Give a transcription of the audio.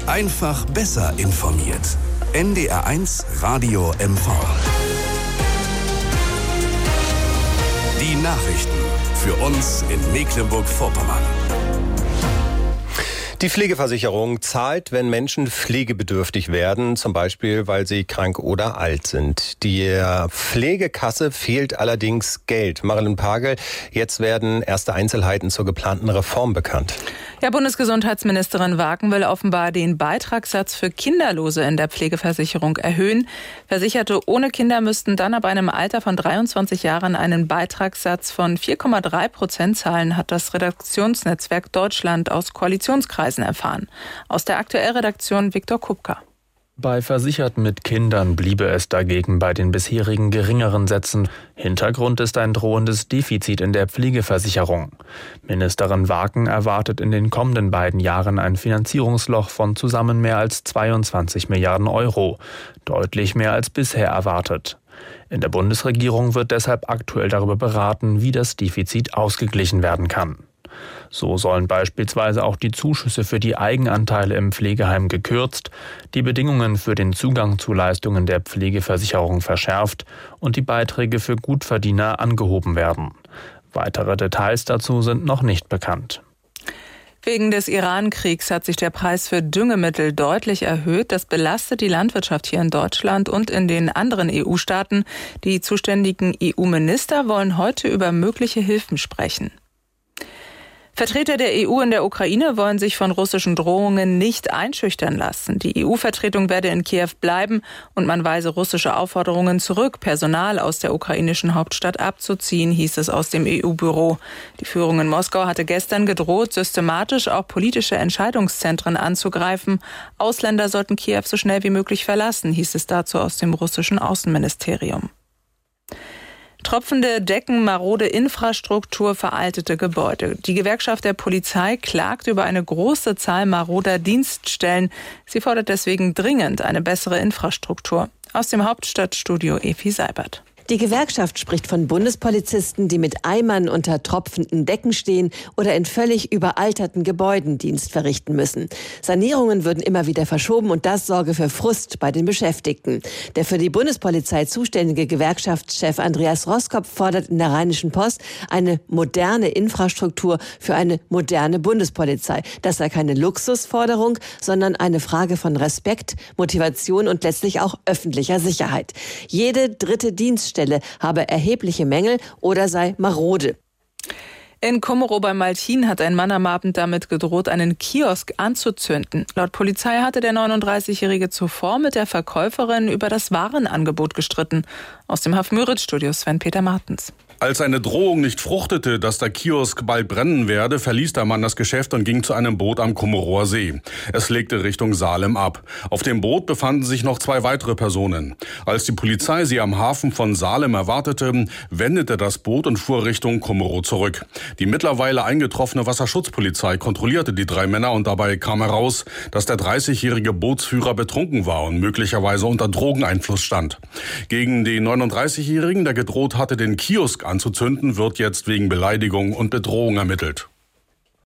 Einfach besser informiert. NDR1 Radio MV. Die Nachrichten für uns in Mecklenburg-Vorpommern. Die Pflegeversicherung zahlt, wenn Menschen pflegebedürftig werden, zum Beispiel, weil sie krank oder alt sind. Der Pflegekasse fehlt allerdings Geld. Marilyn Pagel, jetzt werden erste Einzelheiten zur geplanten Reform bekannt. Ja, Bundesgesundheitsministerin Wagen will offenbar den Beitragssatz für Kinderlose in der Pflegeversicherung erhöhen. Versicherte ohne Kinder müssten dann ab einem Alter von 23 Jahren einen Beitragssatz von 4,3% zahlen, hat das Redaktionsnetzwerk Deutschland aus Koalitionskreisen erfahren. Aus der Aktuellredaktion Viktor Kupka. Bei Versicherten mit Kindern bliebe es dagegen bei den bisherigen geringeren Sätzen. Hintergrund ist ein drohendes Defizit in der Pflegeversicherung. Ministerin Wagen erwartet in den kommenden beiden Jahren ein Finanzierungsloch von zusammen mehr als 22 Milliarden Euro. Deutlich mehr als bisher erwartet. In der Bundesregierung wird deshalb aktuell darüber beraten, wie das Defizit ausgeglichen werden kann. So sollen beispielsweise auch die Zuschüsse für die Eigenanteile im Pflegeheim gekürzt, die Bedingungen für den Zugang zu Leistungen der Pflegeversicherung verschärft und die Beiträge für Gutverdiener angehoben werden. Weitere Details dazu sind noch nicht bekannt. Wegen des Iran-Kriegs hat sich der Preis für Düngemittel deutlich erhöht. Das belastet die Landwirtschaft hier in Deutschland und in den anderen EU-Staaten. Die zuständigen EU-Minister wollen heute über mögliche Hilfen sprechen. Vertreter der EU in der Ukraine wollen sich von russischen Drohungen nicht einschüchtern lassen. Die EU-Vertretung werde in Kiew bleiben und man weise russische Aufforderungen zurück, Personal aus der ukrainischen Hauptstadt abzuziehen, hieß es aus dem EU-Büro. Die Führung in Moskau hatte gestern gedroht, systematisch auch politische Entscheidungszentren anzugreifen. Ausländer sollten Kiew so schnell wie möglich verlassen, hieß es dazu aus dem russischen Außenministerium. Tropfende Decken, marode Infrastruktur, veraltete Gebäude. Die Gewerkschaft der Polizei klagt über eine große Zahl maroder Dienststellen. Sie fordert deswegen dringend eine bessere Infrastruktur. Aus dem Hauptstadtstudio Efi Seibert. Die Gewerkschaft spricht von Bundespolizisten, die mit Eimern unter tropfenden Decken stehen oder in völlig überalterten Gebäuden Dienst verrichten müssen. Sanierungen würden immer wieder verschoben und das sorge für Frust bei den Beschäftigten. Der für die Bundespolizei zuständige Gewerkschaftschef Andreas Roskopf fordert in der Rheinischen Post eine moderne Infrastruktur für eine moderne Bundespolizei. Das sei keine Luxusforderung, sondern eine Frage von Respekt, Motivation und letztlich auch öffentlicher Sicherheit. Jede dritte Dienststelle habe erhebliche Mängel oder sei marode. In Kummerow bei Malchin hat ein Mann am Abend damit gedroht, einen Kiosk anzuzünden. Laut Polizei hatte der 39-Jährige zuvor mit der Verkäuferin über das Warenangebot gestritten. Aus dem Haff-Müritz-Studio Sven-Peter Martens. Als eine Drohung nicht fruchtete, dass der Kiosk bald brennen werde, verließ der Mann das Geschäft und ging zu einem Boot am Kummerower See. Es legte Richtung Salem ab. Auf dem Boot befanden sich noch 2 weitere Personen. Als die Polizei sie am Hafen von Salem erwartete, wendete das Boot und fuhr Richtung Kummerow zurück. Die mittlerweile eingetroffene Wasserschutzpolizei kontrollierte die 3 Männer und dabei kam heraus, dass der 30-jährige Bootsführer betrunken war und möglicherweise unter Drogeneinfluss stand. Gegen den 39-jährigen, der gedroht hatte, den Kiosk anzuzünden, wird jetzt wegen Beleidigung und Bedrohung ermittelt.